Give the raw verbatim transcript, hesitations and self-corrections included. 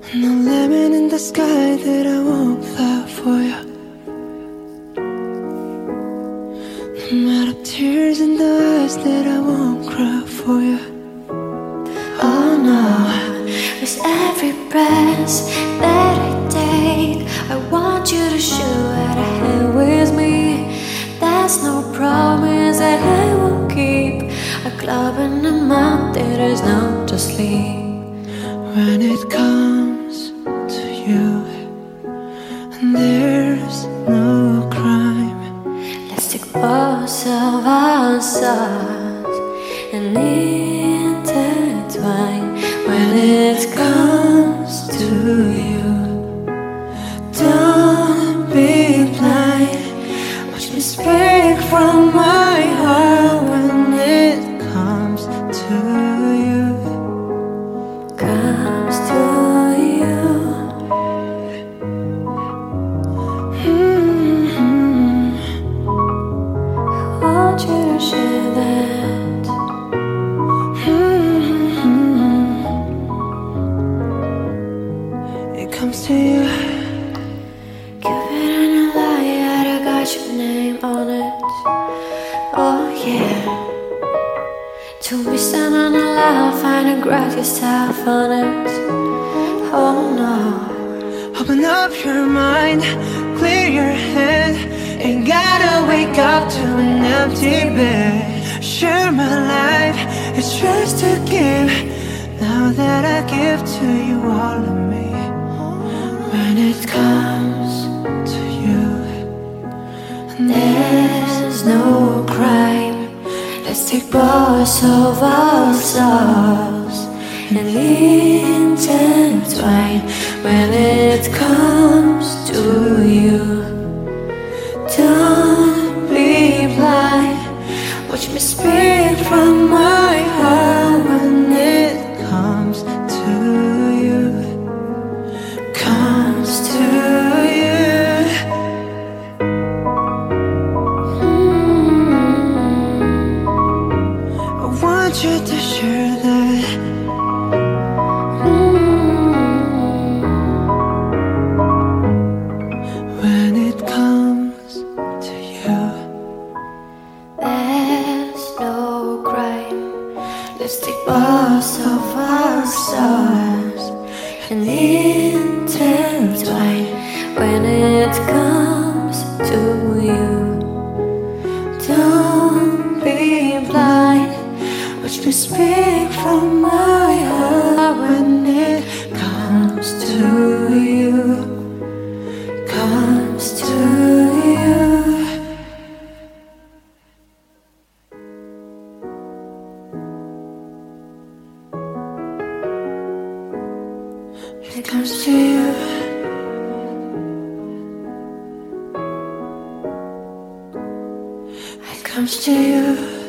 No lemon in the sky that I won't fly for you. No matter tears in the eyes that I won't cry for you. Oh no, with every breath that I take, I want you to show that I have with me. There's no promise that I will keep. A club in the mouth, there is no to sleep. When it comes to you, and there's no crime. Let's take both of ourselves and intertwine. When it comes to you, don't be blind. Watch me speak from my heart. When it comes to you, comes to you. mm-hmm. I want you to share that. Mm-hmm. It comes to you. Cupid and a liar, I got your name on it. Oh yeah. To be standing alive, find and grab yourself on it. Oh no. Open up your mind, clear your head. Ain't gotta wake up to an empty bed. Share my life, it's yours to give. Now that I give to you all of me. When it comes to you, There's no crime. Let's take both of ourselves and intertwine. When it comes to you, don't be blind. Watch me speak from my heart. when it comes to you, comes to you. I want you to share that. When it comes to you, There's no crime. Let's take both of ourselves and intertwine. When it comes to you, don't be blind. Watch me speak from my heart. when it comes to you, Comes to you. it comes to you. It comes to you.